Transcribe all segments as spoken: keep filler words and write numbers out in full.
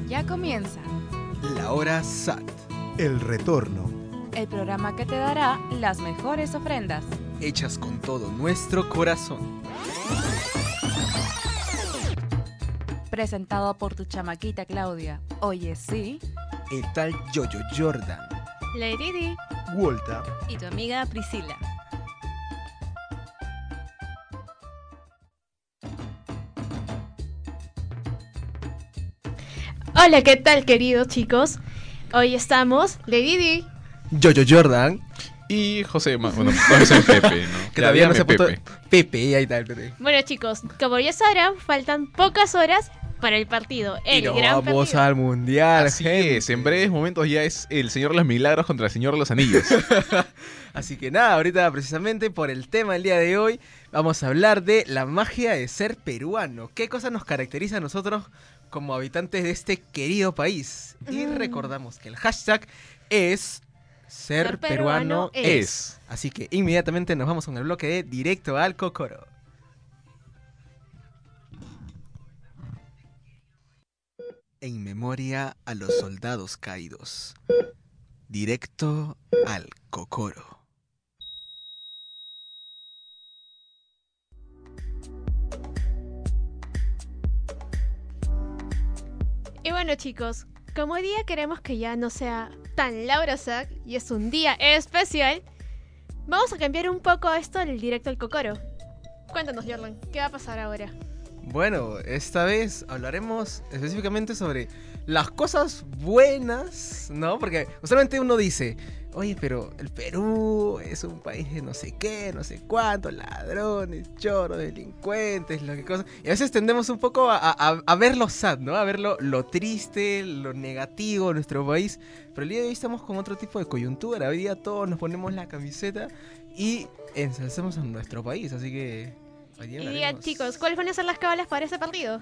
Ya comienza La Hora S A T. El retorno. el programa que te dará las mejores ofrendas. Hechas con todo nuestro corazón. Presentado por tu chamaquita Claudia. Oye, sí. El tal Yoyo Jordan. Lady Di Walter. y tu amiga Priscila. Hola, ¿qué tal, queridos chicos? Hoy estamos Lady Di. Yoyo Jordan. Y José, Ma- bueno, todavía soy Pepe, ¿no? Que Ya todavía no dígame se puso Pepe. Pepe, y ahí está el Pepe. Bueno, chicos, como ya sabrán, faltan pocas horas para el partido. El y nos gran vamos partido. al mundial, Así gente. es, en breves momentos ya es el Señor de los Milagros contra el Señor de los Anillos. Así que nada, ahorita precisamente por el tema del día de hoy vamos a hablar de la magia de ser peruano. ¿Qué cosa nos caracteriza a nosotros como habitantes de este querido país? Y Mm. recordamos que el hashtag es ser, Ser peruano, peruano es. es. Así que inmediatamente nos vamos con el bloque de Directo al Cocoro. En memoria a los soldados caídos. Directo al Cocoro. Y bueno, chicos, como hoy día queremos que ya no sea tan Laura Sac y es un día especial, vamos a cambiar un poco esto del directo al Cocoro. Cuéntanos, Jordan, ¿qué va a pasar ahora? Bueno, esta vez hablaremos específicamente sobre las cosas buenas, ¿no? Porque usualmente uno dice, oye, pero el Perú es un país de no sé qué, no sé cuánto, ladrones, choros, delincuentes, lo que cosa. Y a veces tendemos un poco a, a, a ver lo sad, ¿no? A ver lo, lo triste, lo negativo de nuestro país. Pero el día de hoy estamos con otro tipo de coyuntura. Hoy día todos nos ponemos la camiseta y ensalzamos a nuestro país, así que... hoy día Y digan, hablaremos- chicos, ¿cuáles van a ser las cábalas para ese partido?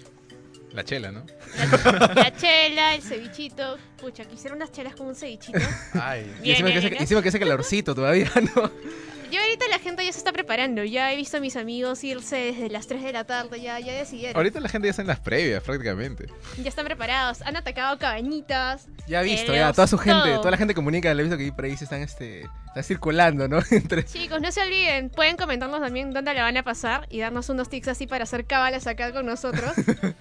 La chela, ¿no? La chela, el cevichito. Pucha, quisiera unas chelas con un cevichito. Ay. Y encima, que hace, Bien, encima que hace calorcito todavía, ¿no? Yo ahorita la gente ya se está preparando. Ya he visto a mis amigos irse desde las tres de la tarde. Ya, ya decidieron. Ahorita la gente ya está en las previas, prácticamente. Ya están preparados. Han atacado cabañitas. Ya he visto, Eh, ya, toda su todo. gente, toda la gente comunica, le he visto que por ahí se están, este, están circulando, ¿no? Entre... Chicos, no se olviden. Pueden comentarnos también dónde la van a pasar y darnos unos tips así para hacer cábalas acá con nosotros.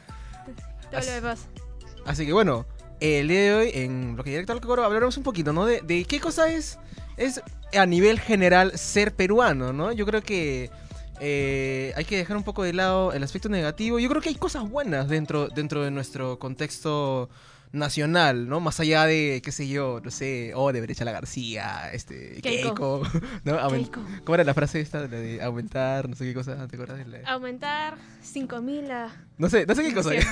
Todo lo demás. Así que bueno, el día de hoy, en lo que directo al Cocoro, hablaremos un poquito, ¿no? De, de qué cosa es, es a nivel general ser peruano, ¿no? Yo creo que eh, hay que dejar un poco de lado el aspecto negativo. Yo creo que hay cosas buenas dentro, dentro de nuestro contexto nacional, ¿no? Más allá de, qué sé yo, no sé, oh, de Brecha la García, este, Keiko. Keiko, ¿no? Aumen- Keiko. ¿Cómo era la frase esta de, la de aumentar, no sé qué cosa, ¿te acuerdas? De la- Aumentar cinco mil a... No sé, no sé qué cosa. Sí.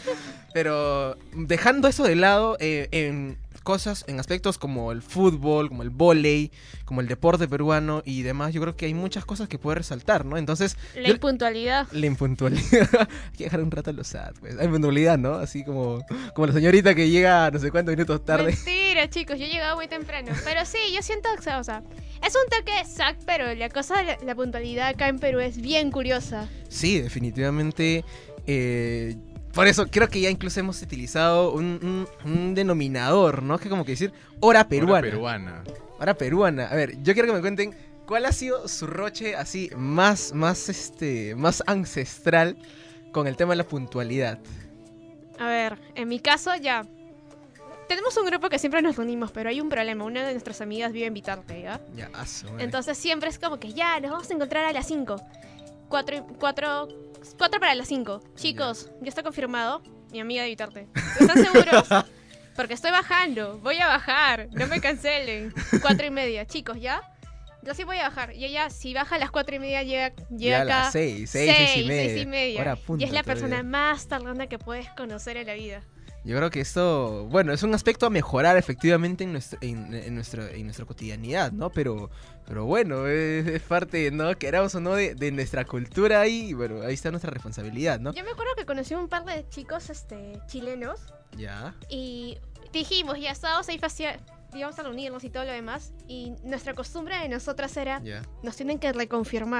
Pero dejando eso de lado, eh, en cosas, en aspectos como el fútbol, como el vóley, como el deporte peruano y demás, yo creo que hay muchas cosas que puede resaltar, ¿no? Entonces, La yo- impuntualidad. la impuntualidad. Hay que dejar un rato a los S A T, pues. Hay impuntualidad, ¿no? Así como, como la señorita que llega no sé cuántos minutos tarde. Mentira, chicos, yo llegaba muy temprano. Pero sí, yo siento, o sea, o sea, es un toque de sac, pero la cosa de la, la puntualidad acá en Perú es bien curiosa. Sí, definitivamente. eh, por eso creo que ya incluso hemos utilizado un, un- un denominador, ¿no? Que como que decir hora peruana. Hora peruana. Hora peruana. A ver, yo quiero que me cuenten cuál ha sido su roche así más, más, este, más ancestral con el tema de la puntualidad. A ver, en mi caso ya. Tenemos un grupo que siempre nos reunimos, pero hay un problema. Una de nuestras amigas vive en Vitarte, ¿ya? Ya, aso, madre. Entonces siempre es como que ya, nos vamos a encontrar a las cinco. Cuatro, y- cuatro, cuatro para las cinco. Chicos, ya está confirmado. Mi amiga de Vitarte. ¿Están seguros? Porque estoy bajando. Voy a bajar. No me cancelen. Cuatro y media. Chicos, ¿ya? Yo sí voy a bajar. Y ella, si baja a las cuatro y media, llega, llega Ya a acá. las seis, seis, seis y media. seis y media. Hora punta y es la todavía. persona más tardana que puedes conocer en la vida. Yo creo que esto, bueno, es un aspecto a mejorar efectivamente en, nuestro, en, en, nuestro, en nuestra cotidianidad, ¿no? Pero, pero bueno, es, es parte, ¿no? Queramos o no, de, de nuestra cultura y, bueno, ahí está nuestra responsabilidad, ¿no? Yo me acuerdo que conocí un par de chicos este, chilenos Ya. y dijimos, ya estábamos ahí facia- íbamos a reunirnos y todo lo demás. Y nuestra costumbre de nosotras era, Ya. nos tienen que reconfirmar.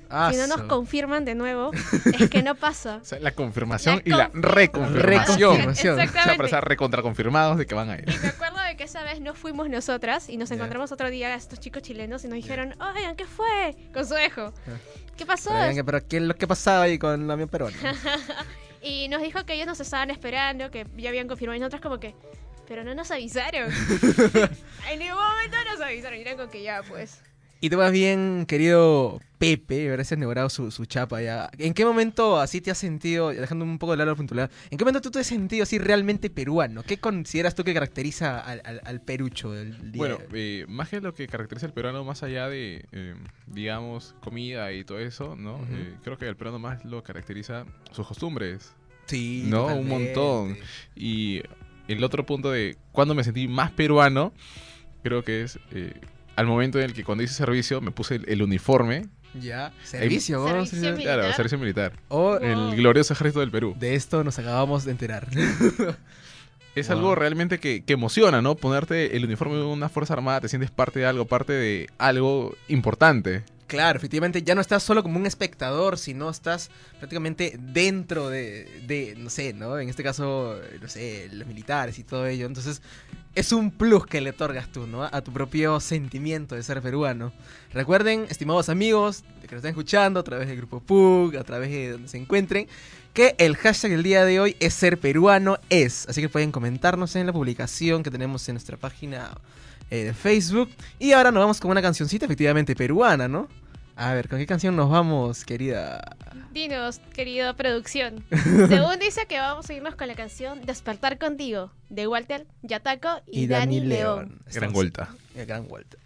Ah, si no nos su- confirman de nuevo, es que no pasa. O sea, la confirmación La y la confi- reconfirmación. Reconfirmación. O sea, para Exactamente. estar recontraconfirmados de que van a ir. Y me acuerdo de que esa vez no fuimos nosotras y nos Ya. encontramos otro día a estos chicos chilenos y nos dijeron, oigan, ¿qué fue? Con su hijo. ¿Qué pasó? Pero, venga, pero ¿qué es lo que pasaba ahí con la mía peruana? Y nos dijo que ellos nos estaban esperando, que ya habían confirmado y nosotros como que, pero no nos avisaron. En ningún momento nos avisaron y era como que ya pues. Y tú más bien, querido Pepe, habrás inaugurado su, su chapa ya. ¿En qué momento así te has sentido, dejando un poco de lado la puntualidad, en qué momento tú te has sentido así realmente peruano? ¿Qué consideras tú que caracteriza al, al, al perucho del día? Bueno, eh, más que lo que caracteriza al peruano, más allá de, eh, digamos, comida y todo eso, ¿no? Ujú. Eh, creo que al peruano más lo caracteriza sus costumbres. sí, no, un totalmente. montón. Y el otro punto de cuando me sentí más peruano, creo que es eh, al momento en el que cuando hice servicio me puse el, el uniforme. Ya, servicio, ¿no? Servicio Servicio- militar. Claro, servicio militar. O Wow. El glorioso ejército del Perú. de esto nos acabamos de enterar. Es Wow. algo realmente que, que emociona, ¿no? Ponerte el uniforme de una fuerza armada, te sientes parte de algo, parte de algo importante. Claro, efectivamente, ya no estás solo como un espectador, sino estás prácticamente dentro de, de, no sé, ¿no? En este caso, no sé, los militares y todo ello. Entonces, es un plus que le otorgas tú, ¿no? A tu propio sentimiento de ser peruano. Recuerden, estimados amigos, que nos están escuchando a través del grupo P U G, a través de donde se encuentren, que el hashtag del día de hoy es ser peruano es. Así que pueden comentarnos en la publicación que tenemos en nuestra página eh, de Facebook. Y ahora nos vamos con una cancioncita efectivamente peruana, ¿no? A ver, ¿con qué canción nos vamos, querida? Dinos, querido producción. Según dice que vamos a irnos con la canción Despertar Contigo, de Walter Yataco y, Dani León. Gran Estamos- vuelta. eh, Gran vuelta.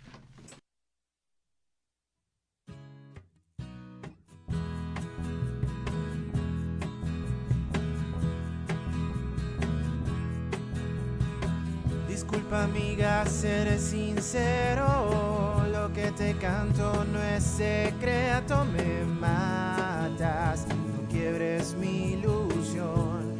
Disculpa amiga, seré sincero, lo que te canto no es secreto, me matas, no quiebres mi ilusión.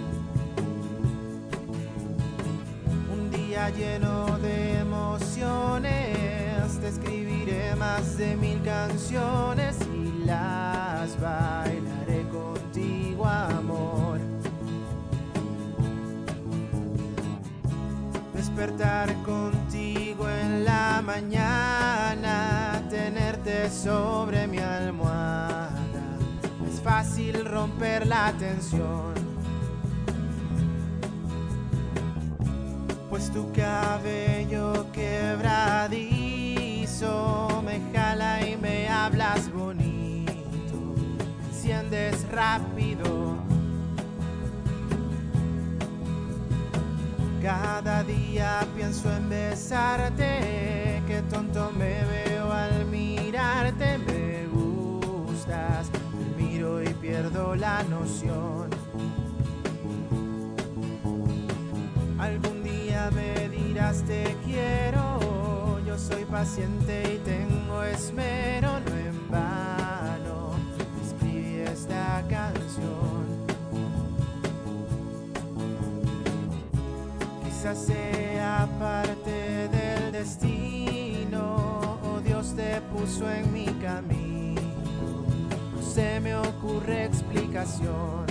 Un día lleno de emociones, te escribiré más de mil canciones y las bailaré contigo, amor. Despertar contigo en la mañana, tenerte sobre mi almohada, es fácil romper la tensión, pues tu cabello quebradizo me jala y me hablas bonito, enciendes rápido. Cada día pienso en besarte, qué tonto me veo al mirarte, me gustas, te miro y pierdo la noción. Algún día me dirás te quiero, yo soy paciente y tengo esmero, no en vano escribí esta canción. Quizás sea parte del destino o Dios te puso en mi camino, no se me ocurre explicación.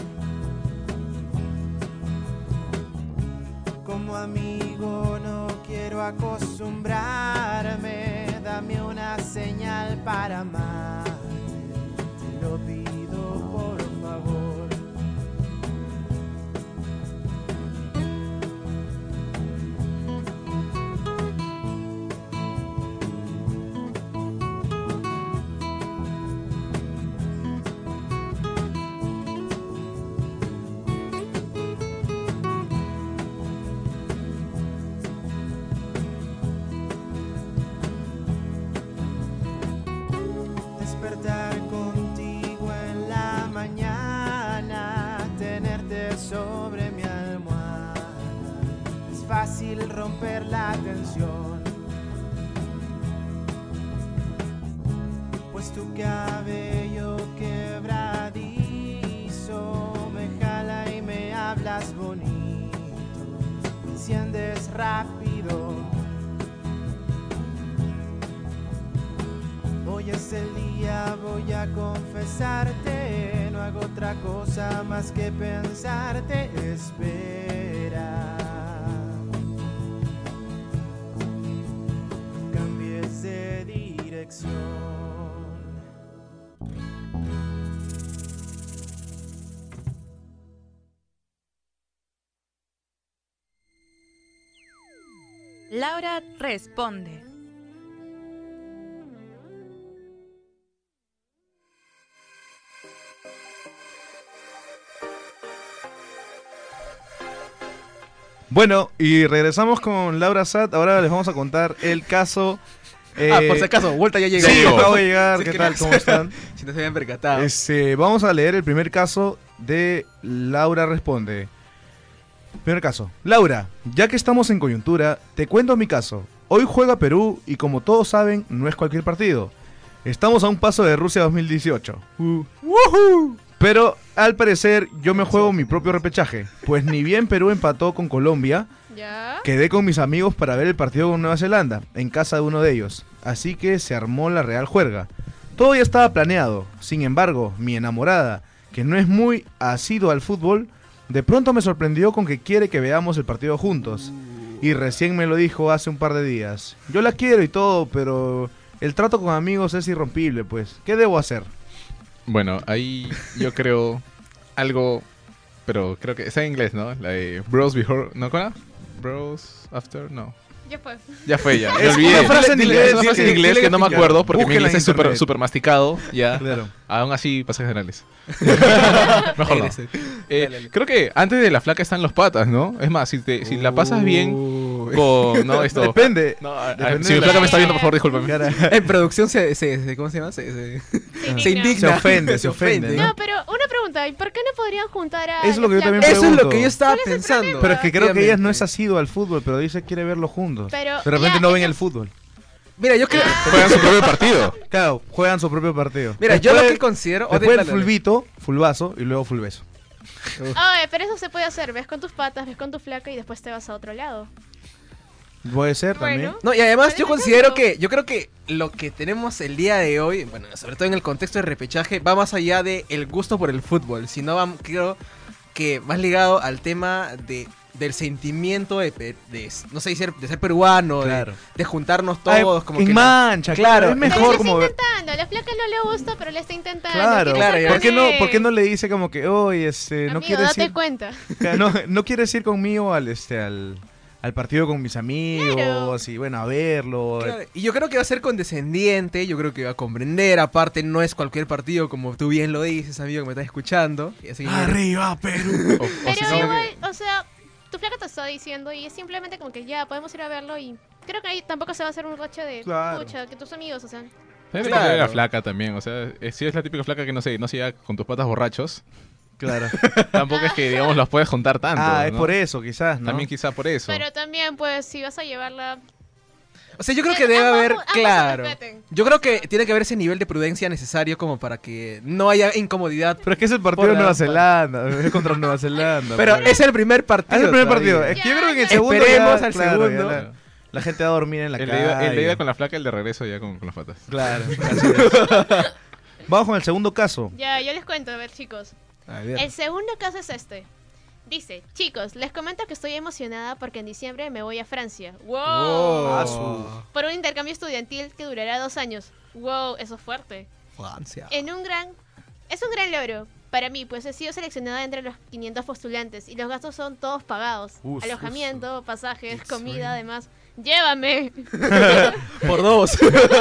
Como amigo no quiero acostumbrarme, dame una señal para amarte, te lo pido por favor. Despertar contigo en la mañana, tenerte sobre mi almohada, es fácil romper la tensión, pues tu cabello quebradizo me jala y me hablas bonito, me enciendes rápido. Hoy es el día día voy a confesarte, no hago otra cosa más que pensarte. Espera, cambies de dirección. Laura responde. Bueno, y regresamos con Laura Sat. Ahora les vamos a contar el caso. eh, Ah, por si acaso, vuelta ya llegó. Sí, Llegó. acabo de llegar. Sí, ¿Qué que tal? no ¿Cómo sé. están? Si no se habían percatado. Este, vamos a leer el primer caso de Laura Responde. Primer caso. Laura, ya que estamos en coyuntura, te cuento mi caso. Hoy juega Perú y como todos saben, no es cualquier partido. Estamos a un paso de Rusia dos mil dieciocho. Uh. Pero al parecer yo me juego mi propio repechaje, pues ni bien Perú empató con Colombia, ¿Ya? quedé con mis amigos para ver el partido con Nueva Zelanda, en casa de uno de ellos. Así que se armó la real juerga. Todo ya estaba planeado. Sin embargo, mi enamorada, que no es muy asidua al fútbol, de pronto me sorprendió con que quiere que veamos el partido juntos. Y recién me lo dijo hace un par de días. Yo la quiero y todo, pero el trato con amigos es irrompible, pues. ¿Qué debo hacer? Bueno, ahí yo creo algo, pero creo que está en inglés, ¿no? La de Bros Before, ¿no? ¿Cuál era? Bros After, no. Ya fue. Ya fue, ya. Me Es olvidé. una frase en Dile- inglés, es una frase en dile- inglés dile que no me que- acuerdo porque mi búsquela inglés en es súper internet. super masticado, ya. Claro. Aún así, pasajes generales. Mejor no. Regrese. Eh, Dale, dale. creo que antes de la flaca están los patas, ¿no? Es más, si, te, si la pasas bien Uy. con... No, esto... Depende. No, a- a- Depende si de mi la- flaca me está viendo, por favor, discúlpame. Cara, En producción se, se, se- ¿cómo se llama? Se, se, Se se indigna. indigna. Se ofende, se ofende, No, pero una pregunta. ¿Y por qué no podrían juntar a Eso es lo que la yo también flaca? Eso es lo pregunto. que yo estaba ¿Cuál es el pensando. Pero es que creo que ella no es Efectivamente. asidua al fútbol, pero dice que quiere verlo juntos. Pero De repente ya, no ven ella- el fútbol. Mira, yo creo. Juegan su propio partido. Claro, juegan su propio partido. Mira, yo lo Después- que considero. o Después dale, el dale. fulbito, fulbazo y luego fulbeso. Oye, pero eso se puede hacer. Ves con tus patas, ves con tu flaca y después te vas a otro lado. Puede ser también. Bueno. No, y además yo Puede considero hacerlo. que, yo creo que lo que tenemos el día de hoy, bueno, sobre todo en el contexto de repechaje, va más allá de el gusto por el fútbol, sino va, creo que más ligado al tema de del sentimiento de, pe- de no sé, ser, de ser peruano, de- Claro. de, juntarnos Ay, todos, como en que la- mancha, claro, claro. Es es Pero mejor le como está ver. intentando. A la flaca no le gusta, pero le está intentando. Claro, quiere claro, estar ya. ¿Por qué, con no, él. ¿Por qué no le dice como que, oye, este, no Amigo, quieres date ir, cuenta. no, no quieres ir conmigo al, este, al, al partido con mis amigos Claro. y bueno, a verlo? Claro, y yo creo que va a ser condescendiente, yo creo que va a comprender, aparte no es cualquier partido como tú bien lo dices, amigo que me estás escuchando. Y así que- Arriba, Perú. O- o Pero si no, igual, o sea, tu flaca te está diciendo y es simplemente como que ya, podemos ir a verlo y creo que ahí tampoco se va a hacer un roche de Claro. pucha, que tus amigos, o sea. También Claro. depende de la flaca también, o sea, eh, si es la típica flaca que no sé, no se lleva con tus patas borrachos, Claro. tampoco es que, digamos, los puedes juntar tanto. Ah, es ¿no? por eso, quizás, ¿no? También quizá por eso. Pero también, pues, si vas a llevarla. O sea, yo creo Que que debe ambos- haber, ambos se claro. respeten. Yo creo que tiene que haber ese nivel de prudencia necesario como para que no haya incomodidad. Pero es que es el partido Por de la- Nueva Zelanda, es contra Nueva Zelanda. Pero pues. es el primer partido. Ah, es el primer todavía. partido. Es que yo creo que en el Ya, segundo esperemos ya, al claro, segundo. ya la, la gente va a dormir en la el, calle. de ida, el de ida con la flaca, el de regreso ya con, con las patas. Claro, así es. Vamos con el segundo caso. Ya, yo les cuento, a ver, chicos. A ver. El segundo caso es este. Dice, chicos, les comento que estoy emocionada porque en diciembre me voy a Francia. ¡Wow! Wow. Ah, su- Por un intercambio estudiantil que durará dos años. ¡Wow! Eso es fuerte. Francia. En un gran... Es un gran logro para mí, pues he sido seleccionada entre los quinientos postulantes y los gastos son todos pagados. Uf, Alojamiento, pasajes, Qué comida, sueño. además. ¡Llévame! Por dos.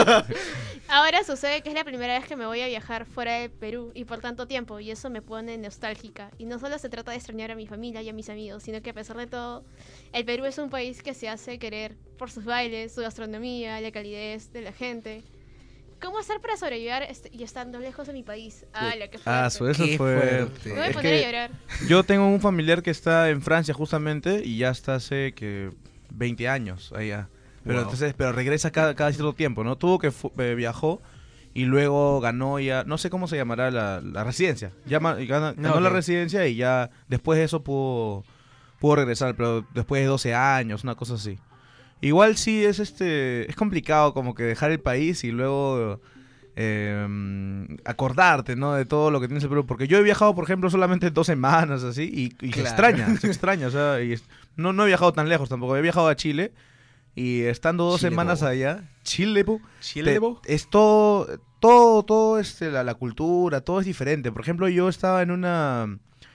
Ahora sucede que es la primera vez que me voy a viajar fuera de Perú y por tanto tiempo, y eso me pone nostálgica. Y no solo se trata de extrañar a mi familia y a mis amigos, sino que a pesar de todo, el Perú es un país que se hace querer por sus bailes, su gastronomía, la calidez de la gente. ¿Cómo hacer para sobrevivir est- y estando lejos de mi país? ¡Hala, qué fuerte! Ah, su- eso Qué fue. fuerte. Me voy a Es poner que a llorar. yo tengo un familiar que está en Francia justamente y ya está hace que veinte años allá. Pero Wow. entonces, pero regresa cada, cada cierto tiempo, ¿no? Tuvo que fu- eh, viajó y luego ganó ya, no sé cómo se llamará la, la residencia. Llama, y gana- ganó la Ok. residencia y ya después de eso pudo, pudo regresar, pero después de doce años, una cosa así. Igual sí es este es complicado como que dejar el país y luego eh, acordarte, ¿no? De todo lo que tienes el Perú. Porque yo he viajado, por ejemplo, solamente dos semanas, así, y, y Claro. se extraña, se extraña. O sea, y es- no, no he viajado tan lejos tampoco. He viajado a Chile y estando dos Chile, semanas po. allá, Chile, po, Chile, te- bo. es todo, todo, todo este, la, la cultura, todo es diferente. Por ejemplo, yo estaba en una,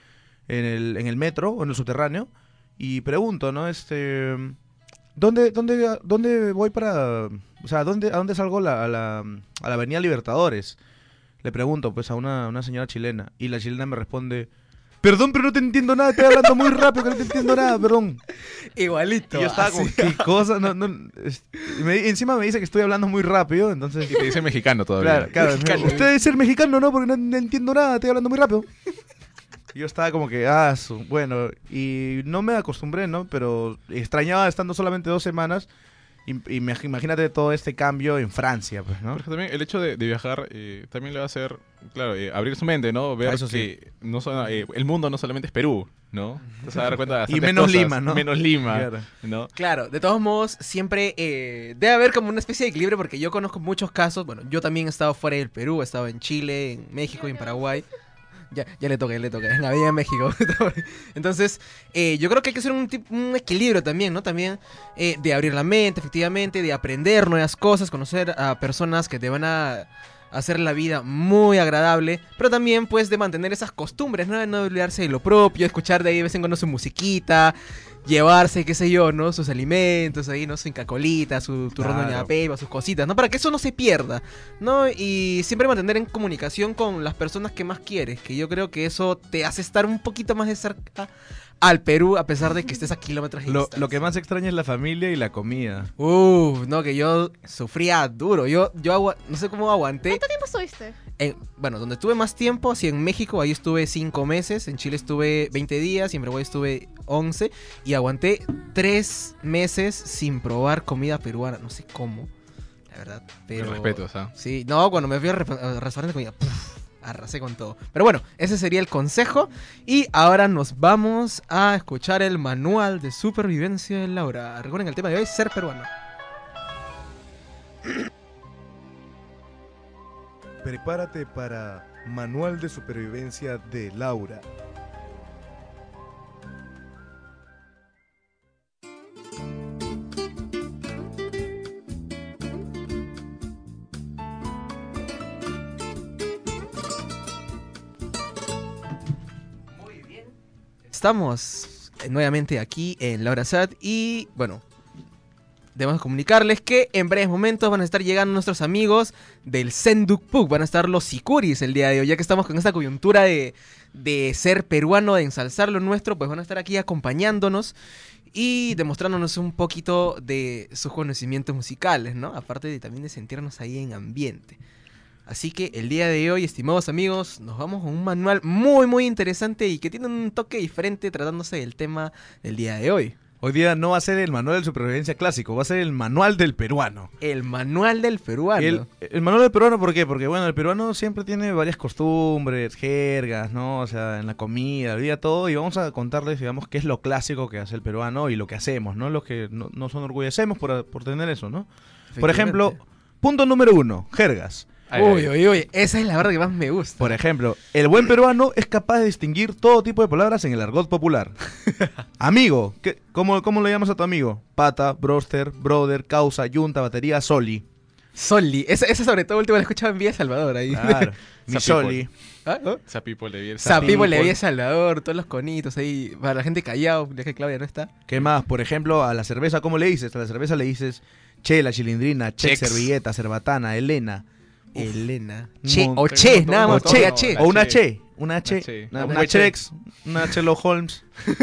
en el, en el metro, o en el subterráneo, y pregunto, ¿no? Este, ¿dónde, dónde, dónde voy para, o sea, dónde, a dónde salgo la, a la, a la Avenida Libertadores? Le pregunto, pues, a una, una señora chilena, y la chilena me responde, perdón, pero no te entiendo nada, estoy hablando muy rápido, que no te entiendo nada, perdón. Igualito. Y yo estaba así. como, ¿qué cosa? No, no, es- y me- encima me dice que estoy hablando muy rápido, entonces... Y te dice mexicano todavía. Claro, claro. Mexicano. Usted debe ser mexicano, ¿no? Porque no, no entiendo nada, estoy hablando muy rápido. Y yo estaba como que, ah, su- bueno, y no me acostumbré, ¿no? Pero extrañaba estando solamente dos semanas. Y, y me- imagínate todo este cambio en Francia, pues, ¿no? Porque también el hecho de, de viajar eh, también le va a hacer, claro, eh, abrir su mente, ¿no? Ver Ah, eso sí. que no so- eh, el mundo no solamente es Perú, ¿no? Te vas a dar cuenta de Y bastantes menos cosas. Lima, ¿no? Menos Lima, Claro. ¿no? Claro, de todos modos, siempre eh, debe haber como una especie de equilibrio porque yo conozco muchos casos. Bueno, yo también he estado fuera del Perú, he estado en Chile, en México y en Paraguay. Ya, ya le toca, ya le toca, en la Avenida México. Entonces, eh, yo creo que hay que hacer un, tip- un equilibrio también, ¿no? También eh, de abrir la mente, efectivamente, de aprender nuevas cosas, conocer a personas que te van a hacer la vida muy agradable, pero también pues de mantener esas costumbres, ¿no? De no olvidarse de lo propio, escuchar de ahí de vez en cuando su musiquita, llevarse, qué sé yo, ¿no? Sus alimentos ahí, ¿no? Su incacolita, su turrón Claro. doña Pepa, sus cositas, ¿no? Para que eso no se pierda, ¿no? Y siempre mantener en comunicación con las personas que más quieres, que yo creo que eso te hace estar un poquito más de cerca al Perú, a pesar de que estés a kilómetros de Lo, distancia. lo que más extraña es la familia y la comida. Uf, no, que yo sufría duro. Yo, yo agua- no sé cómo aguanté. ¿Cuánto tiempo estuviste? En- bueno, donde estuve más tiempo, así en México, ahí estuve cinco meses. En Chile estuve veinte días y en Paraguay estuve once. Y aguanté tres meses sin probar comida peruana. No sé cómo, la verdad. Pero... Pero... respeto, o sea. Sí, no, cuando me fui al, rep- al restaurante comida, puf, arrasé con todo. Pero bueno, ese sería el consejo. Y ahora nos vamos a escuchar el manual de supervivencia de Laura. Recuerden el tema de hoy, ser peruano. Prepárate para Manual de Supervivencia de Laura. Estamos eh, nuevamente aquí en Laura Sat y bueno, debemos comunicarles que en breves momentos van a estar llegando nuestros amigos del Senduk Puk, van a estar los Sikuris el día de hoy, ya que estamos con esta coyuntura de, de ser peruano, de ensalzar lo nuestro, pues van a estar aquí acompañándonos y demostrándonos un poquito de sus conocimientos musicales, ¿no? Aparte de también de sentirnos ahí en ambiente. Así que el día de hoy, estimados amigos, nos vamos con un manual muy muy interesante y que tiene un toque diferente tratándose del tema del día de hoy. Hoy día no va a ser el manual de supervivencia clásico, va a ser el manual del peruano. El manual del peruano. El, el manual del peruano, ¿por qué? Porque, bueno, el peruano siempre tiene varias costumbres, jergas, ¿no? O sea, en la comida, el día todo, y vamos a contarles, digamos, qué es lo clásico que hace el peruano y lo que hacemos, ¿no? Lo que no, nos enorgullecemos por, por tener eso, ¿no? Por ejemplo, punto número uno, jergas. Ay, Uy, ay. uy, uy, esa es la verdad que más me gusta. Por ejemplo, el buen peruano es capaz de distinguir todo tipo de palabras en el argot popular. Amigo, ¿qué, cómo, ¿cómo le llamas a tu amigo? Pata, broster, brother, causa, yunta, batería, soli. Soli, esa, esa sobre todo última la he escuchado en Vía Salvador ahí. Claro, mi Esa soli. ¿Ah? ¿No? Esa people de bien. Sapipo le people. Vía Salvador, todos los conitos ahí, para la gente callado, ya que Claudia no está. ¿Qué más? Por ejemplo, a la cerveza, ¿cómo le dices? A la cerveza le dices chela, chilindrina, che, Chex. servilleta, cerbatana, Elena. Elena. un Che, montón, o che, un nada más, montón, che, no, a che. la O una che. che, una che, che. una, Un una buen Chex, una Sherlock Holmes.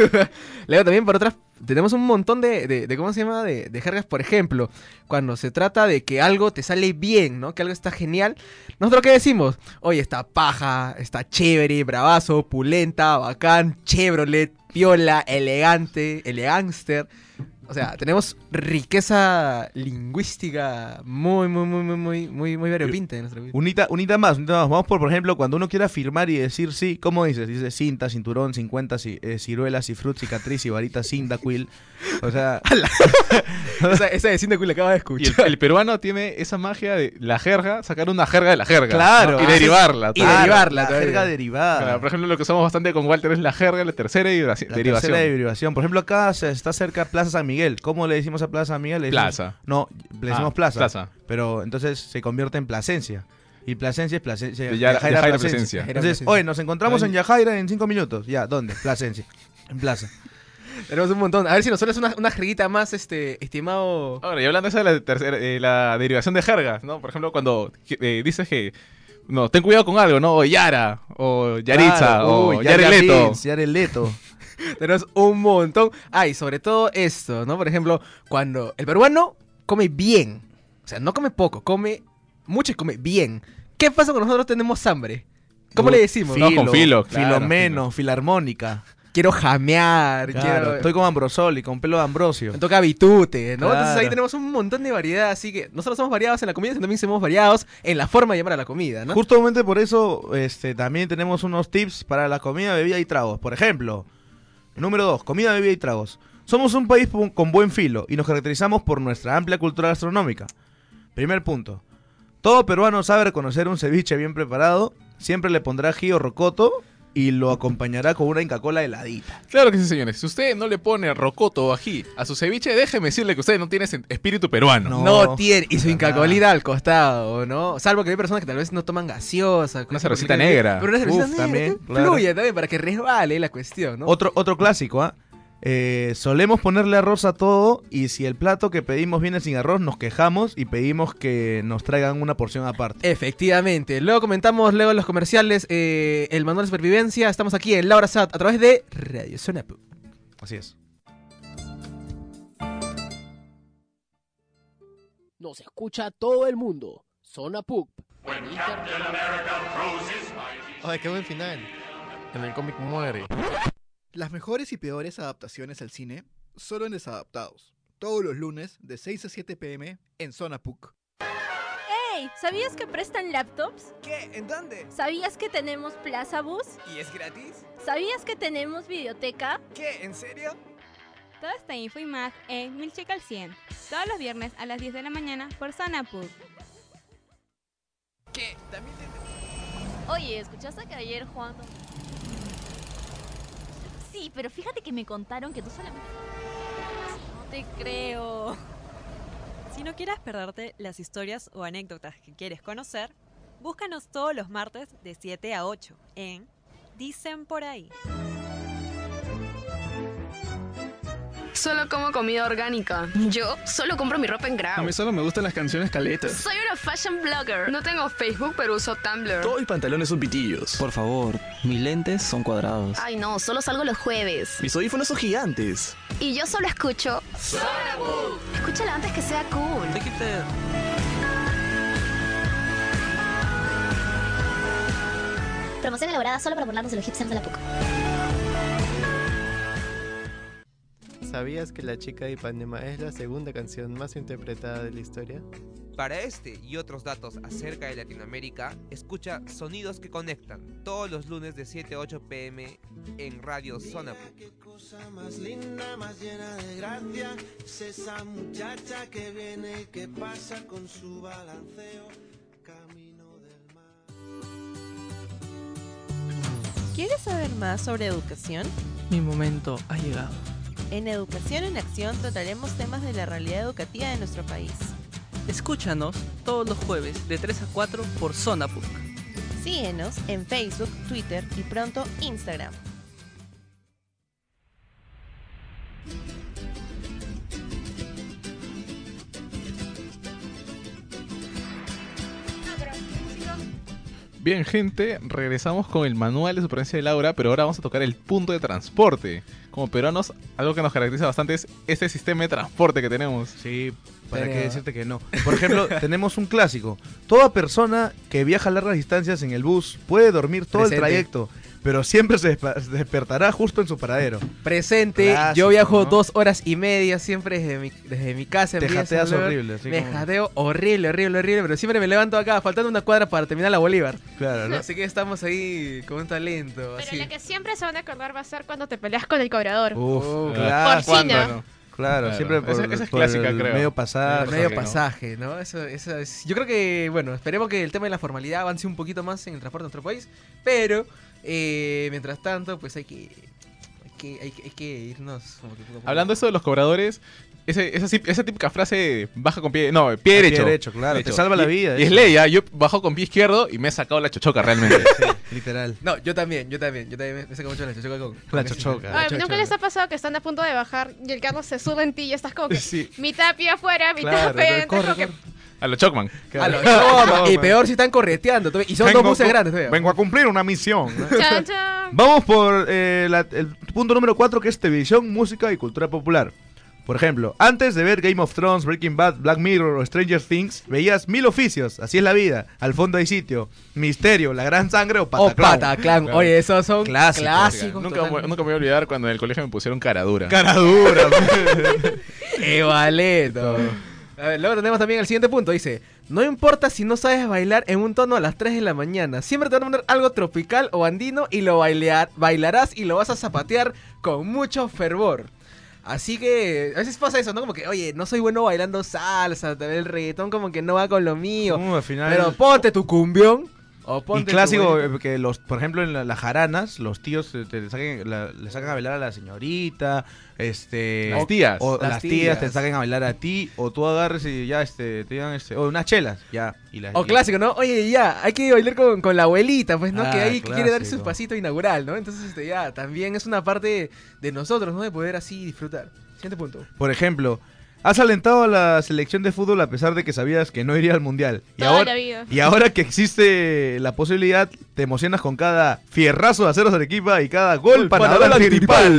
Luego también por otras, tenemos un montón de, de, de ¿cómo se llama? De, de jergas, por ejemplo, cuando se trata de que algo te sale bien, ¿no? Que algo está genial. ¿Nosotros qué decimos? Oye, está paja, está chévere, bravazo, pulenta, bacán, Chevrolet, piola, elegante, elegánster. O sea, tenemos riqueza lingüística muy, muy, muy, muy, muy, muy, muy variopinta en nuestra vida. Unita, unita más, unita más. Vamos por, por ejemplo, cuando uno quiera afirmar y decir sí, ¿cómo dices? Dice cinta, cinturón, cincuenta, ci- eh, ciruela, cifrut, cicatriz, cibarita, cindaquil. O sea, esa, esa de Cinta que le acaba de Y el, escuchar. el peruano tiene esa magia de la jerga, sacar una jerga de la jerga. Claro. ¿no? Y Ah, derivarla. y todo. derivarla la todavía. jerga derivada. Claro, por ejemplo, lo que usamos bastante con Walter es la jerga, la tercera derivación. La derivación. tercera derivación. Por ejemplo, acá se está cerca Plaza San Miguel. ¿Cómo le decimos a Plaza San Miguel? Le decimos- Plaza. No, le decimos Ah, plaza, plaza. Pero entonces se convierte en Plasencia. Y Plasencia es Plasencia. De Ya- Yajaira, Yajaira Plasencia. Plasencia. Entonces, Yajaira oye, nos encontramos Ay. en Yajaira en cinco minutos. Ya, ¿dónde? Plasencia. En Plaza. Tenemos un montón. A ver si nos sueles una, una jerguita más, este, estimado. Ahora, y hablando de eso de la, tercera, eh, la derivación de jergas, ¿no? Por ejemplo, cuando eh, dices que, no, ten cuidado con algo, ¿no? O Yara, o Yaritza, Claro, o uy, Yara Yareleto. Lins, Yareleto. Tenemos un montón. Ah, y sobre todo esto, ¿no? Por ejemplo, cuando el peruano come bien. O sea, no come poco, come mucho y come bien. ¿Qué pasa cuando nosotros tenemos hambre? ¿Cómo le decimos? No, con filo, claro, Filomeno, filarmónica. Quiero jamear, Claro, quiero... estoy con Ambrosoli, con pelo de Ambrosio. Me toca bitute, ¿no? Entonces ahí Claro. tenemos un montón de variedad, así que no solo somos variados en la comida, sino también somos variados en la forma de llamar a la comida, ¿no? Justamente por eso este, también tenemos unos tips para la comida, bebida y tragos. Por ejemplo, número dos, comida, bebida y tragos. Somos un país pu- con buen filo y nos caracterizamos por nuestra amplia cultura gastronómica. Primer punto. Todo peruano sabe reconocer un ceviche bien preparado, siempre le pondrá ají o rocoto y lo acompañará con una Inca Kola heladita. Claro que sí, señores. Si usted no le pone rocoto o ají a su ceviche, déjeme decirle que usted no tiene ese espíritu peruano. No. No tiene, y su para Inca nada. Colita al costado, ¿no? Salvo que hay personas que tal vez no toman gaseosa. Una cervecita negra. Pero una cervecita Uf, negra, también, que claro. fluye también para que resbale la cuestión, ¿no? Otro, otro clásico, ¿ah? Eh, solemos ponerle arroz a todo y si el plato que pedimos viene sin arroz nos quejamos y pedimos que nos traigan una porción aparte. Efectivamente. Luego comentamos, luego en los comerciales, eh, el manual de supervivencia. Estamos aquí en Laura Sat a través de Radio Zona Pu. Así es. Nos escucha todo el mundo. Zona Pup. Ay, qué buen final. En el cómic muere. Las mejores y peores adaptaciones al cine, solo en Desadaptados. Todos los lunes de seis a siete pm en Zona Puc. ¡Ey! ¿Sabías que prestan laptops? ¿Qué? ¿En dónde? ¿Sabías que tenemos Plaza Bus? ¿Y es gratis? ¿Sabías que tenemos videoteca? ¿Qué? ¿En serio? Toda esta info y más en Milcheca al cien, todos los viernes a las diez de la mañana por Zona Pub. ¿Qué? También te... Oye, ¿escuchaste que ayer Juan... Sí, pero fíjate que me contaron que tú solamente... No te creo. Si no quieres perderte las historias o anécdotas que quieres conocer, búscanos todos los martes de siete a ocho en Dicen por ahí. Solo como comida orgánica. Yo solo compro mi ropa en Grau. A mí solo me gustan las canciones caletas. Soy una fashion blogger. No tengo Facebook, pero uso Tumblr. Todo y pantalones son pitillos. Por favor, mis lentes son cuadrados. Ay no, solo salgo los jueves. Mis audífonos son gigantes. Y yo solo escucho... Escúchala antes que sea cool. Promoción elaborada solo para burlarnos de los hipsters de la P U C. ¿Sabías que La Chica de Ipanema es la segunda canción más interpretada de la historia? Para este y otros datos acerca de Latinoamérica, escucha Sonidos que Conectan todos los lunes de siete a ocho pm en Radio Zona Pu. Qué cosa más linda, más llena de gracia, es esa muchacha que viene y que pasa con su balanceo, camino del mar. ¿Quieres saber más sobre educación? Mi momento ha llegado. En Educación en Acción trataremos temas de la realidad educativa de nuestro país. Escúchanos todos los jueves de tres a cuatro por Zona Puc. Síguenos en Facebook, Twitter y pronto Instagram. Bien, gente, regresamos con el manual de supervivencia de Laura, pero ahora vamos a tocar el punto de transporte. Como peruanos, algo que nos caracteriza bastante es este sistema de transporte que tenemos. Sí, ¿para Pero- qué decirte que no? Por ejemplo, tenemos un clásico. Toda persona que viaja a largas distancias en el bus puede dormir todo Presente. el trayecto, pero siempre se despa- despertará justo en su paradero. Presente, Clásico, yo viajo ¿no? dos horas y media siempre desde mi, desde mi casa. Te empiezo a jateas leer, horrible, así Me como- jateo horrible, horrible, horrible, pero siempre me levanto acá, faltando una cuadra para terminar la Bolívar. Claro, ¿no? Así que estamos ahí con un talento. Pero así. la que siempre se van a acordar va a ser cuando te peleas con el cobrador. Uf, Oh, claro. Porcina. ¿no? Claro, Claro. siempre por, Esa- esa es por clásica, el creo. medio pasaje. El medio ¿no? pasaje, ¿no? Eso, eso es. Yo creo que, bueno, esperemos que el tema de la formalidad avance un poquito más en el transporte de nuestro país. Pero, eh, mientras tanto, pues hay que. Hay que, hay que, hay que irnos. Como que poco a poco. Hablando de eso de los cobradores, ese, esa, esa típica frase, baja con pie, no, pie A derecho. pie derecho, claro, te salva la Y- vida, Y, es eso. ley, ¿ah? Yo bajo con pie izquierdo y me he sacado la chochoca realmente. Literal. No, yo también, yo también. Yo también me, me saco mucho la chochoca con. La con ese- chochoca. la Ay, chochoca. ¿nunca les ha pasado que están a punto de bajar y el carro se sube en ti y estás como que Sí. mitad pie afuera, mitad Claro, pie adentro? corre, como que- corre. A los Chocman. A lo- no, y peor si están correteando. todavía- Y son Vengo dos buses cu- grandes todavía. Vengo a cumplir una misión. ¿no? Chan, chan. Vamos por eh, la- el punto número cuatro, que es televisión, música y cultura popular. Por ejemplo, antes de ver Game of Thrones, Breaking Bad, Black Mirror o Stranger Things, veías Mil Oficios, Así es la vida, Al fondo hay sitio, Misterio, La gran sangre o O Pataclown. Pataclan. Claro. Oye, esos son Clásicos. clásicos. Nunca, totalmente. me- nunca me voy a olvidar cuando en el colegio me pusieron cara dura. Cara dura. ¡Qué valeto! A ver, luego tenemos también el siguiente punto. Dice, no importa si no sabes bailar en un tono a las tres de la mañana. Siempre te van a poner algo tropical o andino y lo bailear- bailarás y lo vas a zapatear con mucho fervor. Así que a veces pasa eso, ¿no? Como que, oye, no soy bueno bailando salsa, también el reggaetón como que no va con lo mío. Uh, al final- Pero ponte tu cumbión o Y ponte tu clásico, buenito. eh, que los, por ejemplo, en la- las jaranas, los tíos eh, te saquen, la- le sacan a bailar a la señorita, este... Las tías. O Las las tías. te tías. saquen a bailar a ti, o tú agarres y ya, este, te digan, este, o unas chelas, ya, y las... O y- clásico, ¿no? Oye, ya, hay que bailar con, con la abuelita, pues, ¿no? Ah, que ahí quiere dar su clásico. pasito inaugural, ¿no? Entonces, este, ya, también es una parte de nosotros, ¿no? De poder así disfrutar. Siguiente punto. Por ejemplo, has alentado a la selección de fútbol a pesar de que sabías que no iría al mundial. Y Toda ahora, la vida. y ahora que existe la posibilidad, te emocionas con cada fierrazo de aceros Arequipa y cada gol Gol para panador al antigripal.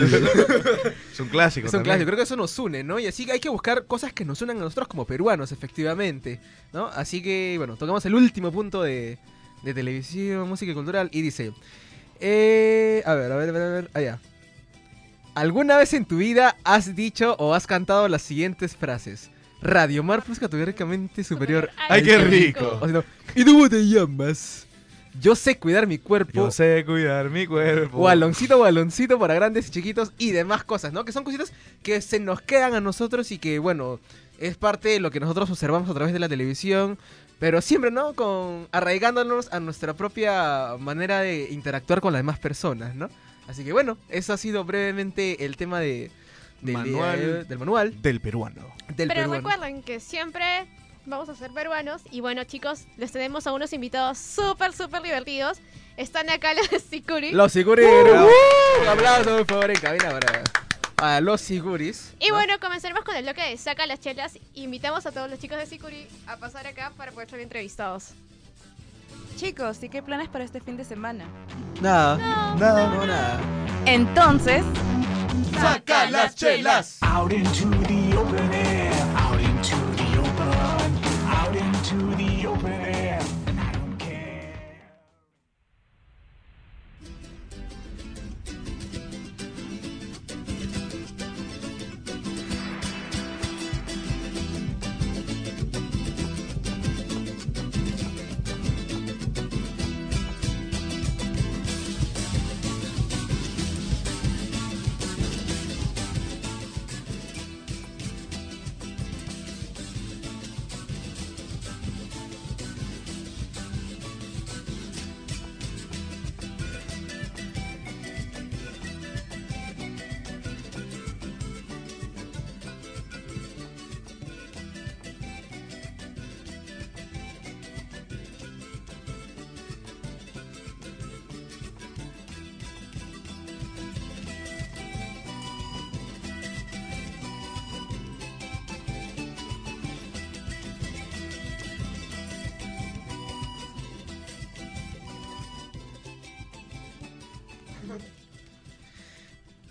Es un clásico. Es un también. clásico, creo que eso nos une, ¿no? Y así que hay que buscar cosas que nos unan a nosotros como peruanos, efectivamente, ¿no? Así que, bueno, tocamos el último punto de, de televisión, música y cultural, y dice, eh, a ver, a ver, a ver, a ver, allá. ¿Alguna vez en tu vida has dicho o has cantado las siguientes frases? Radio Mar Plus categóricamente superior. Ay, qué rico. O si no, ¿y tú cómo te llamas? Yo sé cuidar mi cuerpo. Yo sé cuidar mi cuerpo. Baloncito, baloncito para grandes y chiquitos y demás cosas, ¿no? Que son cositas que se nos quedan a nosotros y que, bueno, es parte de lo que nosotros observamos a través de la televisión, pero siempre, ¿no? Con arraigándonos a nuestra propia manera de interactuar con las demás personas, ¿no? Así que, bueno, eso ha sido brevemente el tema de, del, Manual día- del manual del peruano. del Pero peruano. recuerden que siempre vamos a ser peruanos. Y bueno, chicos, les tenemos a unos invitados súper, súper divertidos. Están acá los de Sicuri. Los sigureros. Uh, un aplauso, por favor, en cabina para, para los siguris. Y bueno, comenzaremos con el bloque de Saca las Chelas. Invitamos a todos los chicos de Sicuri a pasar acá para poder ser entrevistados. Chicos, ¿y qué planes para este fin de semana? Nada. No, Nada. No, nada. Entonces, ¡Saca las chelas! Out into the open air, out into the open, out into the open air, and I don't care.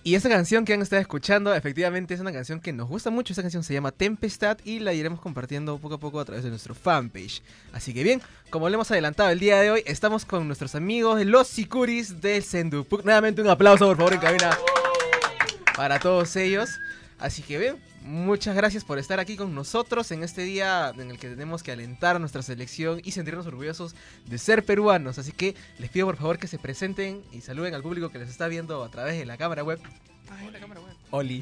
Y esta canción que han estado escuchando, efectivamente es una canción que nos gusta mucho. Esta canción se llama Tempestad y la iremos compartiendo poco a poco a través de nuestro fanpage. Así que bien, como le hemos adelantado el día de hoy, estamos con nuestros amigos de los Sicuris del Sendupuk. Nuevamente un aplauso, por favor, en cabina para todos ellos. Así que bien, muchas gracias por estar aquí con nosotros en este día en el que tenemos que alentar a nuestra selección y sentirnos orgullosos de ser peruanos. Así que les pido por favor que se presenten y saluden al público que les está viendo a través de la cámara web. Ay, la cámara web. Oli.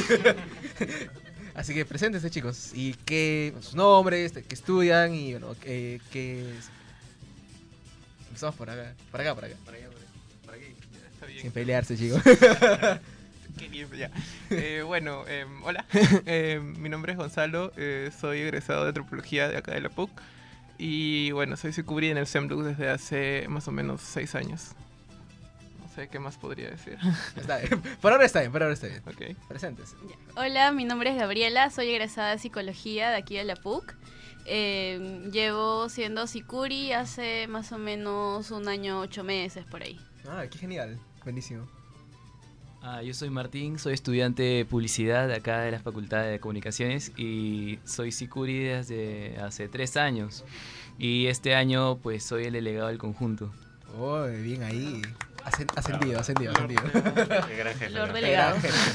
Así que preséntense, chicos, y que sus nombres, que estudian y bueno, que, que... empezamos por acá, por acá, por acá. Por allá, por allá. Por aquí. Ya, está bien. Sin pelearse, chicos. Qué bien, ya. Eh, bueno, eh, hola, eh, mi nombre es Gonzalo, eh, soy egresado de antropología de acá de la P U C y bueno, soy Sicuri en el SEMDUC desde hace más o menos seis años. No sé qué más podría decir. Está bien. Por ahora está bien, por ahora está bien. Ok. Presentes. Hola, mi nombre es Gabriela, soy egresada de psicología de aquí de la P U C. Eh, llevo siendo Sicuri hace más o menos un año, ocho meses por ahí. Ah, qué genial, buenísimo. Ah, yo soy Martín, soy estudiante de publicidad de acá de la Facultad de Comunicaciones y soy Sicuri desde hace tres años. Y este año pues soy el delegado del conjunto. Oh, bien ahí. Ascend- ascendido, ascendido, ascendido. Qué gran jefe. Lord ¿no? delegado.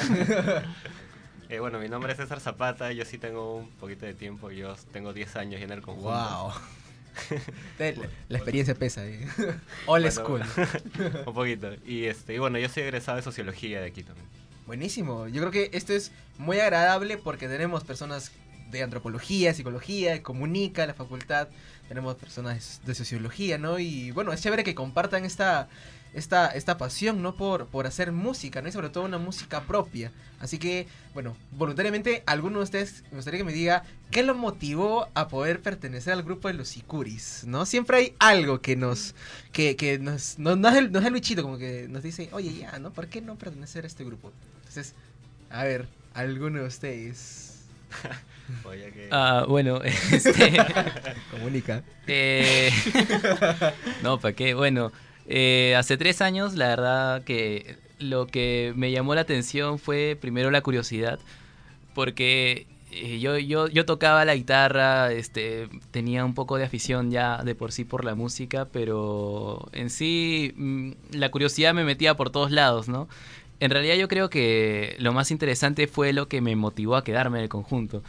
Eh, bueno, mi nombre es César Zapata, yo sí tengo un poquito de tiempo, yo tengo diez años ya en el conjunto. Wow. La, la experiencia pesa, eh. Old school. Un poquito. Y este, y bueno, yo soy egresado de sociología de aquí también. Buenísimo. Yo creo que esto es muy agradable porque tenemos personas de antropología, psicología, de comunica, la facultad, tenemos personas de sociología, ¿no? Y bueno, es chévere que compartan esta esta esta pasión, ¿no? Por por hacer música, ¿no? Y sobre todo una música propia. Así que, bueno, voluntariamente, alguno de ustedes me gustaría que me diga qué lo motivó a poder pertenecer al grupo de los Sicuris, ¿no? Siempre hay algo que nos que, que nos no, no es el, no es el bichito como que nos dice, "Oye, ya, ¿no? ¿Por qué no pertenecer a este grupo?" Entonces, a ver, alguno de ustedes. Oye, que... Ah, bueno, este... Comunica. Eh... No, ¿para qué? Bueno, eh, hace tres años la verdad que lo que me llamó la atención fue primero la curiosidad, porque eh, yo, yo, yo tocaba la guitarra, este, tenía un poco de afición ya de por sí por la música, pero en sí mm, la curiosidad me metía por todos lados, ¿no? En realidad yo creo que lo más interesante fue lo que me motivó a quedarme en el conjunto.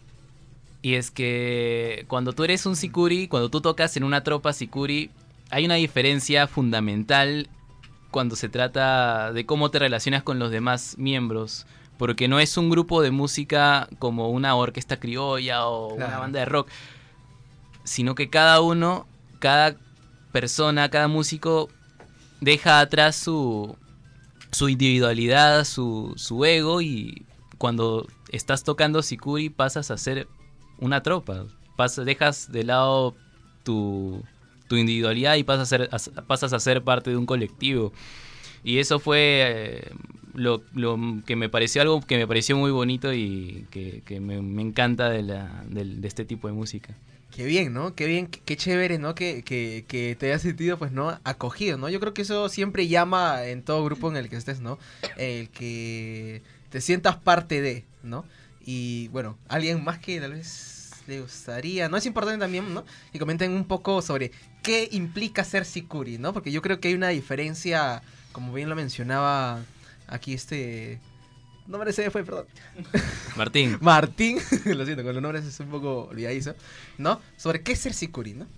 Y es que cuando tú eres un Sicuri, cuando tú tocas en una tropa Sicuri, hay una diferencia fundamental cuando se trata de cómo te relacionas con los demás miembros. Porque no es un grupo de música como una orquesta criolla o Claro. una banda de rock, sino que cada uno, cada persona, cada músico deja atrás su, su individualidad, su, su ego, y cuando estás tocando Sicuri pasas a ser una tropa, pasas, dejas de lado tu, tu individualidad y pasas a, ser, a, pasas a ser parte de un colectivo. Y eso fue eh, lo, lo que me pareció algo que me pareció muy bonito y que, que me, me encanta de, la, de, de este tipo de música. Qué bien, ¿no? Qué bien, qué chévere, ¿no? Que, que, que te hayas sentido, pues, ¿no? Acogido, ¿no? Yo creo que eso siempre llama en todo grupo en el que estés, ¿no? El que te sientas parte de, ¿no? Y, bueno, alguien más que tal vez le gustaría, ¿no? Es importante también, ¿no? Que comenten un poco sobre qué implica ser Sicuri, ¿no? Porque yo creo que hay una diferencia, como bien lo mencionaba aquí este... nombre se me fue, perdón. Martín. Martín, lo siento, con los nombres es un poco olvidadizo, ¿no? Sobre qué es ser Sicuri, ¿no?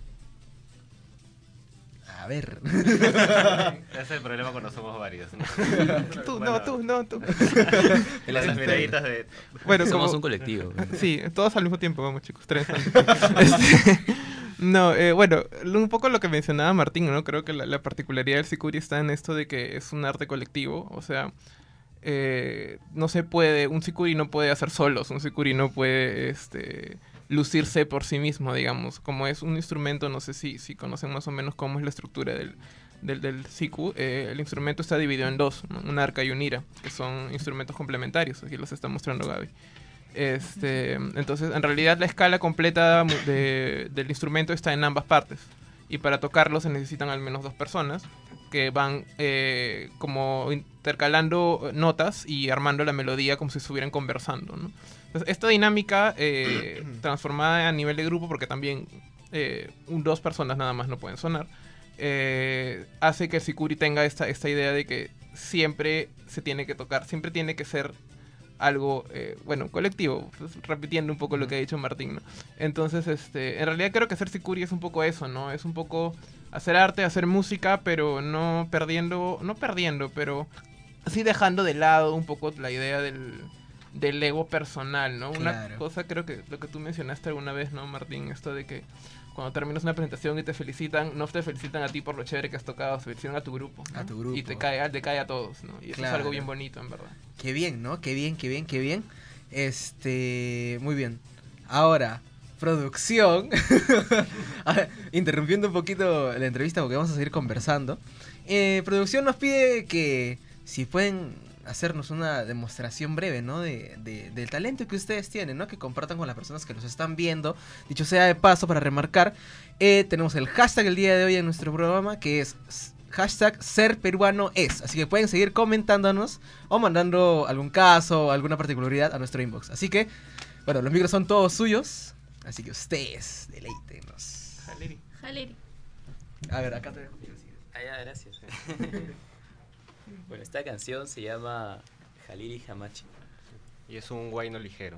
A ver. Ese es el problema cuando somos varios, ¿no? Tú, Bueno, no, tú, no, tú. Las Este, miraditas de... Bueno, Somos como- un colectivo. Sí, todos al mismo tiempo, vamos chicos, tres. Este, no, eh, bueno, un poco lo que mencionaba Martín, ¿no? Creo que la, la particularidad del Sicuri está en esto de que es un arte colectivo, o sea... Eh, no se puede, un Sicuri no puede hacer solos, un Sicuri no puede este, lucirse por sí mismo, digamos, como es un instrumento, no sé si, si conocen más o menos cómo es la estructura del, del, del Siku, eh, el instrumento está dividido en dos, ¿no? Un arca y un ira, que son instrumentos complementarios, aquí los está mostrando Gaby. Este, entonces, en realidad la escala completa de, del instrumento está en ambas partes, y para tocarlo se necesitan al menos dos personas. que van eh, como intercalando notas y armando la melodía como si estuvieran conversando, ¿no? Entonces, esta dinámica eh, transformada a nivel de grupo, porque también eh, un, dos personas nada más no pueden sonar, eh, hace que Sikuri tenga esta, esta idea de que siempre se tiene que tocar, siempre tiene que ser algo, eh, bueno, colectivo, pues, repitiendo un poco lo que ha dicho Martín, ¿no? Entonces, este, en realidad creo que hacer Sikuri es un poco eso, ¿no? Es un poco hacer arte, hacer música, pero no perdiendo, no perdiendo, pero sí dejando de lado un poco la idea del, del ego personal, ¿no? Claro. Una cosa, creo que lo que tú mencionaste alguna vez, ¿no, Martín? Esto de que cuando terminas una presentación y te felicitan, no te felicitan a ti por lo chévere que has tocado, se felicitan a tu grupo, ¿no? A tu grupo. Y te cae, te cae a todos, ¿no? Y eso Claro. es algo bien bonito, en verdad. Qué bien, ¿no? Qué bien, qué bien, qué bien. Este, muy bien. Ahora, producción. A ver, interrumpiendo un poquito la entrevista porque vamos a seguir conversando. Eh, producción nos pide que si pueden hacernos una demostración breve, ¿no? De, de- del talento que ustedes tienen, ¿no? Que compartan con las personas que los están viendo. Dicho sea de paso, para remarcar, eh, tenemos el hashtag el día de hoy en nuestro programa, que es s- hashtag ser peruano es. Así que pueden seguir comentándonos o mandando algún caso o alguna particularidad a nuestro inbox. Así que, bueno, los micros son todos suyos. Así que ustedes, deleítenos. Jaliri. A ver, acá te dejo. Ah, ya, gracias. Bueno, esta canción se llama Jaliri Hamachi. Y es un guayno ligero.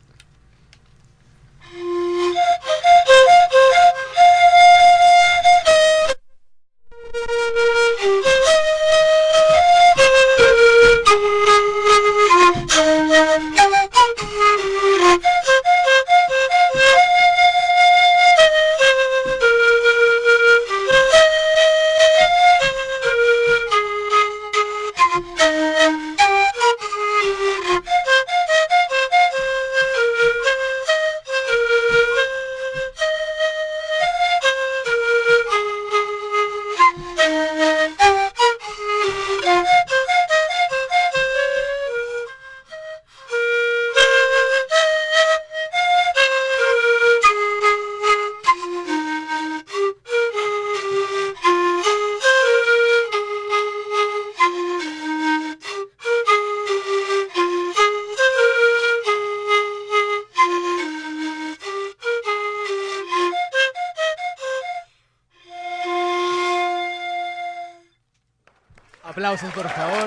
Aplausos, por favor.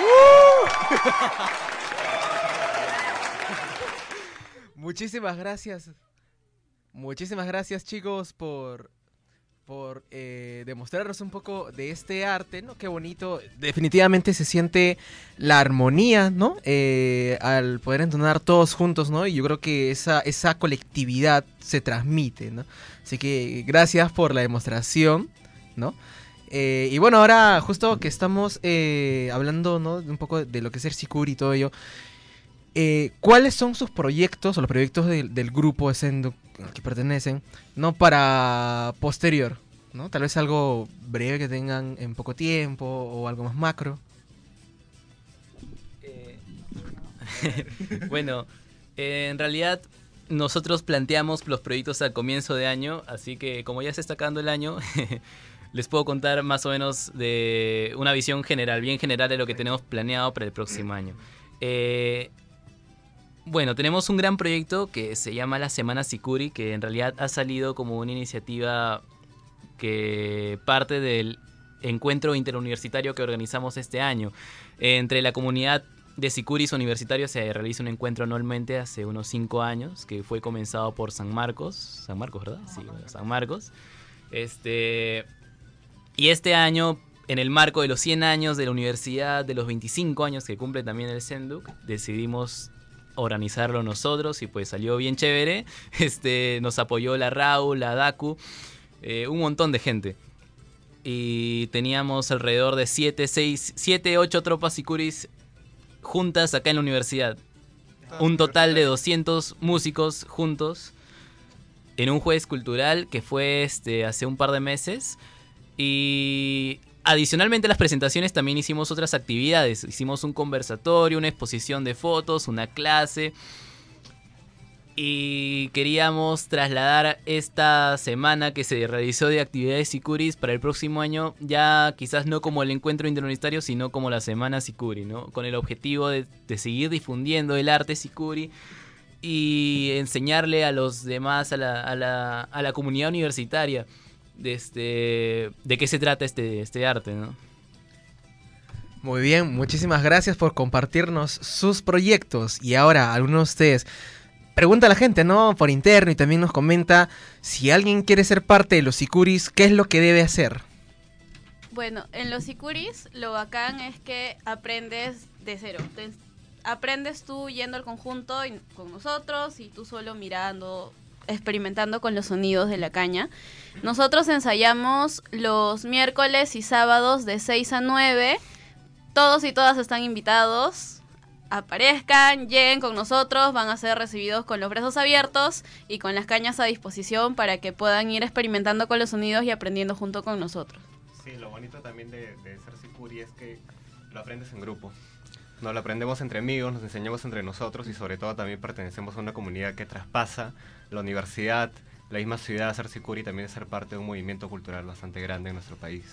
Muchísimas gracias. Muchísimas gracias, chicos, por, por eh, demostrarnos un poco de este arte, ¿no? Qué bonito. Definitivamente se siente la armonía, ¿no? Eh, al poder entonar todos juntos, ¿no? Y yo creo que esa, esa colectividad se transmite, ¿no? Así que gracias por la demostración, ¿no? Eh, y bueno, ahora justo que estamos eh, hablando, ¿no? de un poco de lo que es el Sikuri y todo ello, eh, ¿cuáles son sus proyectos o los proyectos del, del grupo Senduk al que pertenecen, no para posterior, ¿no? Tal vez algo breve que tengan en poco tiempo o algo más macro. Bueno, eh, en realidad nosotros planteamos los proyectos al comienzo de año, así que como ya se está acabando el año, les puedo contar más o menos de una visión general, bien general de lo que tenemos planeado para el próximo año. Eh, bueno, tenemos un gran proyecto que se llama la Semana Sikuri, que en realidad ha salido como una iniciativa que parte del encuentro interuniversitario que organizamos este año. Entre la comunidad de Sikuris universitarios se realiza un encuentro anualmente hace unos cinco años, que fue comenzado por San Marcos. San Marcos, ¿verdad? Sí, bueno, San Marcos. Este, y este año, en el marco de los cien años de la universidad, de los veinticinco años que cumple también el Senduk, decidimos organizarlo nosotros y pues salió bien chévere. Este, nos apoyó la Raúl, la Daku, eh, un montón de gente. Y teníamos alrededor de siete, seis, siete, ocho tropas Sikuris juntas acá en la universidad. Un total de doscientos músicos juntos en un jueves cultural que fue este, hace un par de meses. Y adicionalmente a las presentaciones también hicimos otras actividades. Hicimos un conversatorio, una exposición de fotos, una clase. Y queríamos trasladar esta semana que se realizó de actividades Sicuris para el próximo año, ya quizás no como el encuentro interuniversitario, sino como la semana Sicuri, ¿no? Con el objetivo de, de seguir difundiendo el arte Sicuri y enseñarle a los demás, a la, a la, a la comunidad universitaria, de, este, de qué se trata este, este arte, ¿no? Muy bien, muchísimas gracias por compartirnos sus proyectos. Y ahora, algunos de ustedes... Pregunta a la gente, ¿no? Por interno, y también nos comenta si alguien quiere ser parte de los Sicuris, ¿qué es lo que debe hacer? Bueno, en los Sicuris lo bacán es que aprendes de cero. Te- aprendes tú yendo al conjunto y- con nosotros y tú solo mirando, experimentando con los sonidos de la caña. Nosotros ensayamos los miércoles y sábados de seis a nueve. Todos y todas están invitados. Aparezcan, lleguen con nosotros, van a ser recibidos con los brazos abiertos y con las cañas a disposición para que puedan ir experimentando con los sonidos y aprendiendo junto con nosotros. Sí, lo bonito también de, de ser Sicuri es que lo aprendes en grupo. No, lo aprendemos entre amigos, nos enseñamos entre nosotros y sobre todo también pertenecemos a una comunidad que traspasa la universidad, la misma ciudad. Ser Sicuri también es ser parte de un movimiento cultural bastante grande en nuestro país.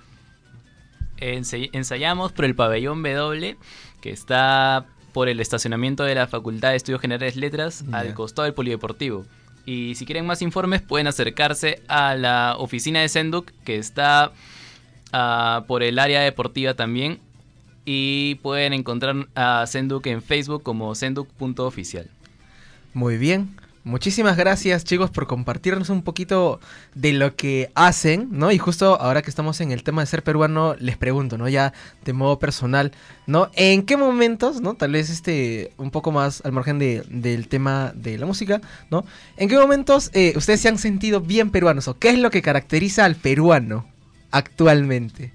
Ensay- ensayamos por el pabellón W, que está por el estacionamiento de la Facultad de Estudios Generales Letras, Ya. al costado del Polideportivo. Y si quieren más informes pueden acercarse a la oficina de Senduc, que está ah, por el área deportiva también. Y pueden encontrar a Senduc en Facebook como senduc punto oficial. Muy bien. Muchísimas gracias, chicos, por compartirnos un poquito de lo que hacen, ¿no? Y justo ahora que estamos en el tema de ser peruano, les pregunto, ¿no? Ya de modo personal, ¿no? ¿En qué momentos, ¿no? Tal vez este, un poco más al margen de, del tema de la música, ¿no? ¿En qué momentos eh, ustedes se han sentido bien peruanos? ¿O qué es lo que caracteriza al peruano actualmente?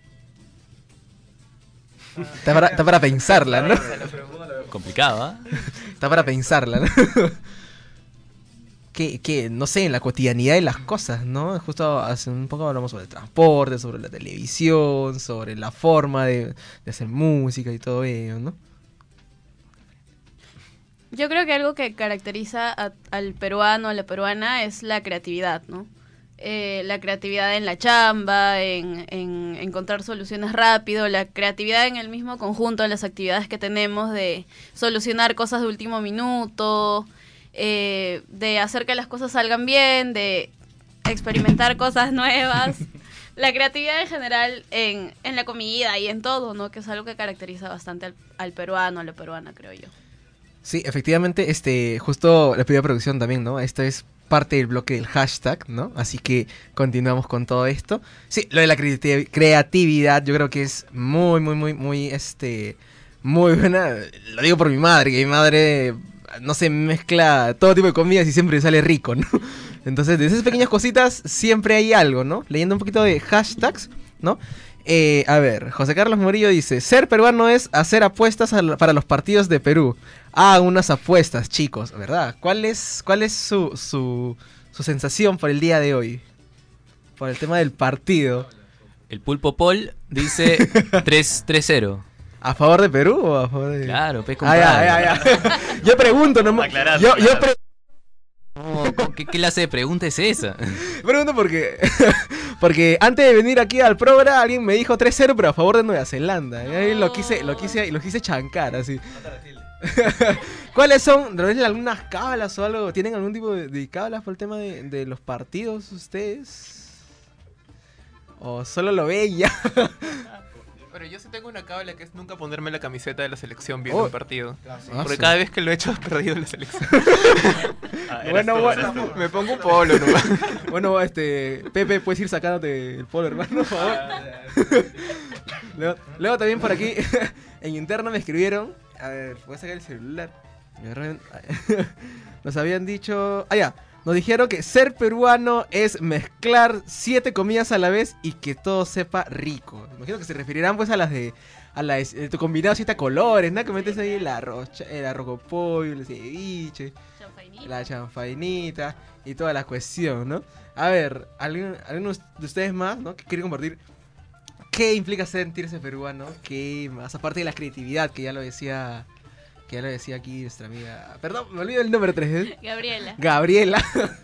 Está para, está para pensarla, ¿no? Complicado, ¿ah? Está para pensarla, ¿no? Que, que, no sé, en la cotidianidad de las cosas, ¿no? Justo hace un poco hablamos sobre el transporte, sobre la televisión, sobre la forma de, de hacer música y todo ello, ¿no? Yo creo que algo que caracteriza a- al peruano, a la peruana, es la creatividad, ¿no? Eh, la creatividad en la chamba, en, en encontrar soluciones rápido, la creatividad en el mismo conjunto de las actividades que tenemos de solucionar cosas de último minuto, eh, de hacer que las cosas salgan bien, de experimentar cosas nuevas. La creatividad en general en, en la comida y en todo, ¿no? Que es algo que caracteriza bastante al, al peruano, a la peruana, creo yo. Sí, efectivamente, este, justo le pido a producción también, ¿no? Esto es parte del bloque del hashtag, ¿no? Así que continuamos con todo esto. Sí, lo de la creati- creatividad yo creo que es muy, muy, muy, muy, este, muy buena. Lo digo por mi madre, que mi madre, no sé, mezcla todo tipo de comidas y siempre sale rico, ¿no? Entonces, de esas pequeñas cositas siempre hay algo, ¿no? Leyendo un poquito de hashtags, ¿no? Eh, a ver, José Carlos Murillo dice, ser peruano es hacer apuestas al- para los partidos de Perú. Ah, unas apuestas, chicos, ¿verdad? ¿Cuál es, cuál es su, su, su sensación por el día de hoy? Por el tema del partido. El Pulpo Paul dice tres cero. ¿A favor de Perú o a favor de...? Claro, pe, Ah, compadre. ya, ya, ya. Yo pregunto nomás. Aclarando, yo, yo claro. pre- No, ¿qué, ¿Qué clase de pregunta es esa? pregunto porque... porque antes de venir aquí al programa alguien me dijo tres cero, pero a favor de Nueva Zelanda. Y ahí lo quise, lo quise, lo quise chancar, así. ¿Cuáles son? ¿De repente algunas cábalas o algo? ¿Tienen algún tipo de, de cábalas por el tema de, de los partidos ustedes? ¿O solo lo ven y ya? Pero yo sí tengo una cábala que es nunca ponerme la camiseta de la selección viendo Oh. un partido. Ah, Porque sí. cada vez que lo he hecho he perdido la selección. Ah, eras Bueno, tú, bueno. eras tú. Me pongo un polo nomás. Bueno, este... Pepe, ¿puedes ir sacándote el polo, hermano, por favor? luego, luego también por aquí, en interno me escribieron... A ver, voy a sacar el celular. Me agarraron- Nos habían dicho... Ah, ya. Nos dijeron que ser peruano es mezclar siete comidas a la vez y que todo sepa rico. Imagino que se referirán pues a las de... A la de tu combinado siete colores, ¿no? Que metes ahí el arroz, cha- el arroz con pollo, el ceviche, la chanfainita y toda la cuestión, ¿no? A ver, ¿algún- algunos de ustedes más, ¿no? Que quieren compartir qué implica sentirse peruano, qué más, aparte de la creatividad, que ya lo decía que ya le decía aquí nuestra amiga... Perdón, me olvido el número tres, ¿eh? Gabriela. Gabriela.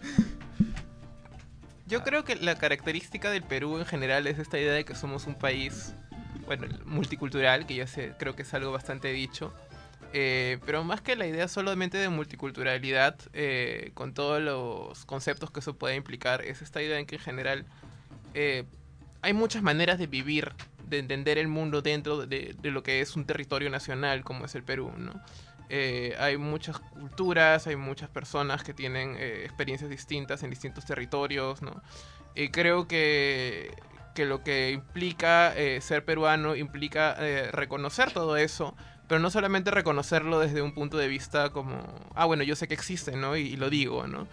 Yo creo que la característica del Perú en general es esta idea de que somos un país, bueno, multicultural, que yo sé, creo que es algo bastante dicho. Eh, pero más que la idea solamente de multiculturalidad, eh, con todos los conceptos que eso puede implicar, es esta idea en que en general eh, hay muchas maneras de vivir, de entender el mundo dentro de, de lo que es un territorio nacional como es el Perú, ¿no? Eh, hay muchas culturas, hay muchas personas que tienen eh, experiencias distintas en distintos territorios, ¿no? Y creo que, que lo que implica eh, ser peruano implica eh, reconocer todo eso, pero no solamente reconocerlo desde un punto de vista como, ah, bueno, yo sé que existe, ¿no? Y, y lo digo, ¿no?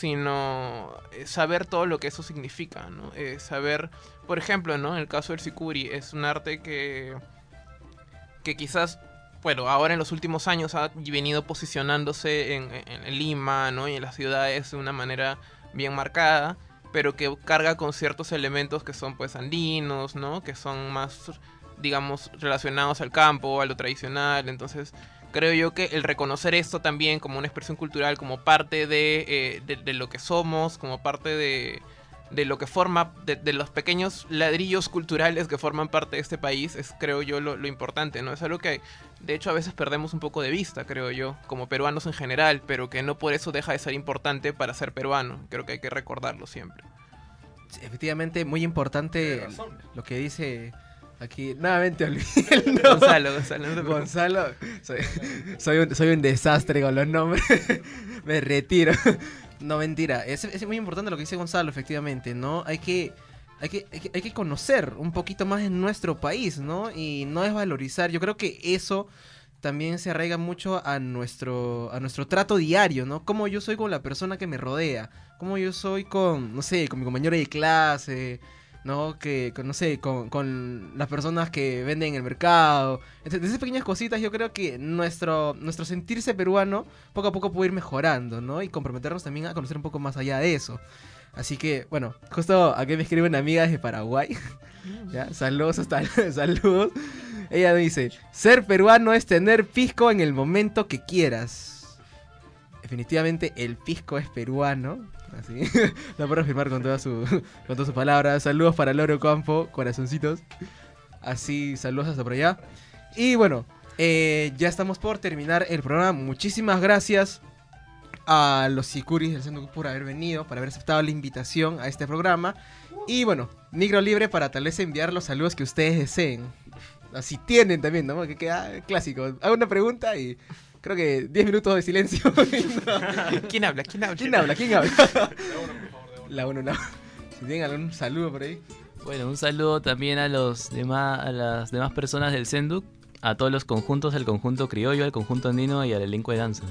Sino eh, saber todo lo que eso significa, ¿no? Eh, saber, por ejemplo, ¿no? En el caso del Sicuri, es un arte que, que quizás, bueno, ahora en los últimos años ha venido posicionándose en, en, en Lima, ¿no? Y en las ciudades de una manera bien marcada, pero que carga con ciertos elementos que son, pues, andinos, ¿no? Que son más, digamos, relacionados al campo, a lo tradicional. Entonces, creo yo que el reconocer esto también como una expresión cultural, como parte de, eh, de, de lo que somos, como parte de, de lo que forma, de, de los pequeños ladrillos culturales que forman parte de este país, es, creo yo, lo, lo importante, ¿no? Es algo que, de hecho, a veces perdemos un poco de vista, creo yo, como peruanos en general, pero que no por eso deja de ser importante para ser peruano. Creo que hay que recordarlo siempre. Sí, efectivamente, muy importante lo que dice... Aquí, nuevamente olvidé el nombre. Gonzalo, Gonzalo. No te preocupes. Gonzalo. Soy, soy, un, soy un desastre con los nombres. Me retiro. No, mentira. Es, es muy importante lo que dice Gonzalo, efectivamente, ¿no? Hay que, hay que, hay que, hay que conocer un poquito más en nuestro país, ¿no? Y no es valorizar. Yo creo que eso también se arraiga mucho a nuestro, a nuestro trato diario, ¿no? Cómo yo soy con la persona que me rodea. Cómo yo soy con, no sé, con mi compañero de clase... ¿no? Que, con, no sé, con, con las personas que venden en el mercado. Entonces, de esas pequeñas cositas yo creo que nuestro, nuestro sentirse peruano poco a poco puede ir mejorando, ¿no? Y comprometernos también a conocer un poco más allá de eso. Así que, bueno, justo aquí me escribe una amiga desde Paraguay. ¿Ya? Saludos, hasta, saludos. Ella dice, ser peruano es tener pisco en el momento que quieras. Definitivamente el pisco es peruano. Así, lo puedo afirmar con todas su, con todas sus palabras. Saludos para Loro Campo, corazoncitos. Así, saludos hasta por allá. Y bueno, eh, ya estamos por terminar el programa. Muchísimas gracias a los Sicuris del Centro por haber venido, por haber aceptado la invitación a este programa. Y bueno, micro libre para tal vez enviar los saludos que ustedes deseen. Así tienen también, ¿no? Que queda clásico. Hago una pregunta y... creo que diez minutos de silencio. ¿Quién habla? ¿Quién habla? ¿Quién habla? ¿Quién habla? La uno, la uno. Si tienen algún saludo por ahí. Bueno, un saludo también a los demás, a las demás personas del Senduk, a todos los conjuntos, al conjunto criollo, al conjunto andino y al elenco de danza.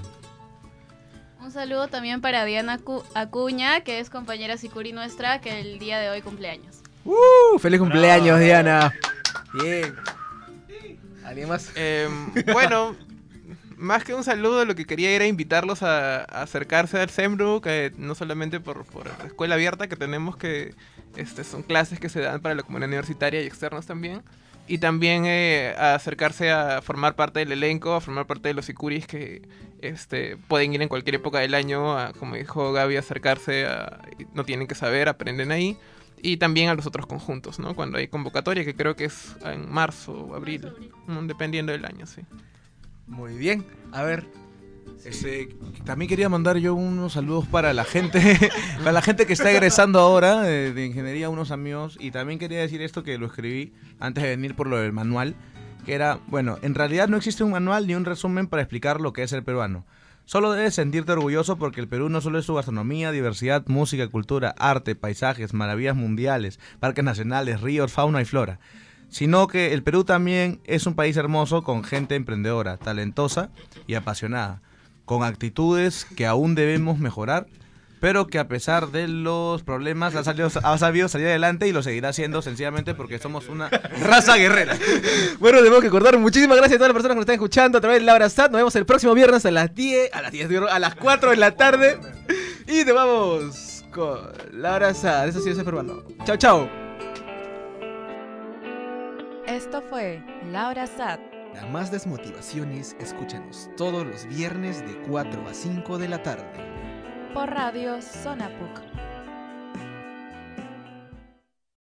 Un saludo también para Diana Acu- Acuña, que es compañera Sicuri nuestra, que el día de hoy cumpleaños. ¡Uh! ¡Feliz cumpleaños, Bravo. Diana! Bien. ¿Alguien más? Eh, bueno... Más que un saludo, lo que quería era invitarlos a, a acercarse al SEMRU, que no solamente por, por la escuela abierta que tenemos, que este, son clases que se dan para la comunidad universitaria y externos también, y también eh, a acercarse a formar parte del elenco, a formar parte de los Sicuris que este, pueden ir en cualquier época del año, a, como dijo Gaby, acercarse, a, no tienen que saber, aprenden ahí, y también a los otros conjuntos, ¿no? Cuando hay convocatoria, que creo que es en marzo o abril, ¿no? Dependiendo del año, sí. Muy bien, a ver. Este, también quería mandar yo unos saludos para la gente, para la gente que está egresando ahora de, de ingeniería, unos amigos, y también quería decir esto que lo escribí antes de venir por lo del manual, que era, bueno, en realidad no existe un manual ni un resumen para explicar lo que es el peruano. Solo debes sentirte orgulloso porque el Perú no solo es su gastronomía, diversidad, música, cultura, arte, paisajes, maravillas mundiales, parques nacionales, ríos, fauna y flora, sino que el Perú también es un país hermoso con gente emprendedora, talentosa y apasionada, con actitudes que aún debemos mejorar, pero que a pesar de los problemas ha, salido, ha sabido salir adelante y lo seguirá haciendo sencillamente porque somos una raza guerrera. Bueno, tenemos que cortar. Muchísimas gracias a todas las personas que nos están escuchando a través de Laura Sat. Nos vemos el próximo viernes a las diez, a las diez, a las cuatro de la tarde. Y nos vamos con Laura Sat. Eso sí es peruano. Chao, chao. Esto fue Laura Sat. Para más desmotivaciones, escúchanos todos los viernes de cuatro a cinco de la tarde. Por Radio Zona P U C.